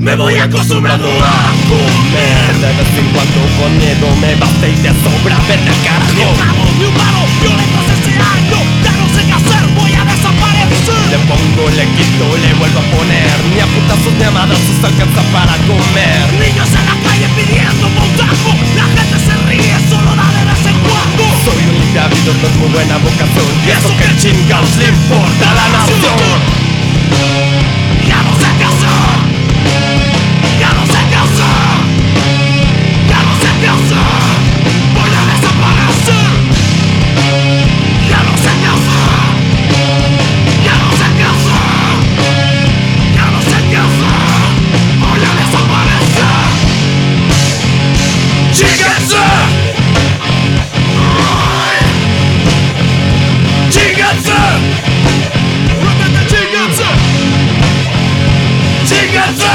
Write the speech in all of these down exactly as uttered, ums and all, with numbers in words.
Me voy acostumbrando a comer. De vez en cuando con miedo me basta y te sobra. Vete al carajo. Ni un ramo, ni un paro, violentos este año. Ya no sé qué hacer, voy a desaparecer. Le pongo, le quito, le vuelvo a poner. Ni a putazos ni a madrazos alcanza para comer. Niños en la calle pidiendo montajo. La gente se ríe, solo da de vez en cuando. Soy un limpiavidrios, no es muy buena vocación. Y eso que chingados le importa a la nación. Ya no sé qué hacer. Ya no sé qué hacer. Ya no sé qué hacer. Voy a desaparecer. Ya no sé qué hacer. Ya no sé qué hacer. Ya no sé qué hacer. Voy a desaparecer. ¡Chíguense! ¡Chíguense! Repite, chíguense. ¡Chíguense!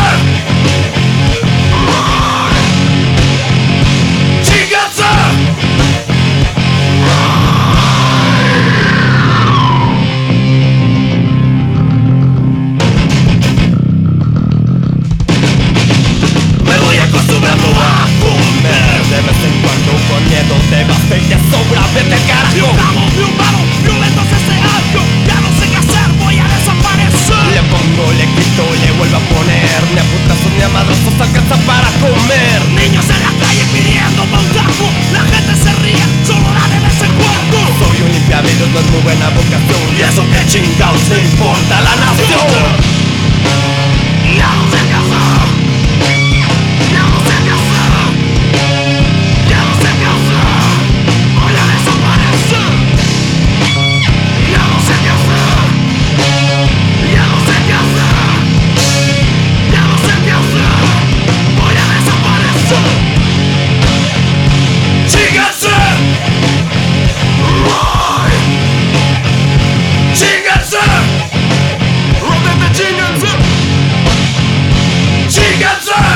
¡Chíguense! Me voy acostumbrando a comer. De vez en cuando con miedo te basta y te sobra. Vete al Ni carajo. un ramo, ni un paro, violentos este año. Ya no sé qué hacer, voy a desaparecer. Le pongo, le quito, le vuelvo a poner. Ni a putazos ni a madrazos alcanza para comer. Niños en la calle pidiendo montajo. La gente se ríe, solo da de vez en cuando. Soy un limpiavidrios, no es muy buena vocación. Y eso que chingados le importa a la nación. Ya no sé qué hacer. Ya no sé qué hacer. Ya no sé qué hacer. Voy a desaparecer. Ya no sé qué hacer. Ya no sé qué hacer. Ya no sé qué hacer. Voy a desaparecer. ¡Chíguense! ¡Chíguense! Repite, chíguense. ¡Chíguense!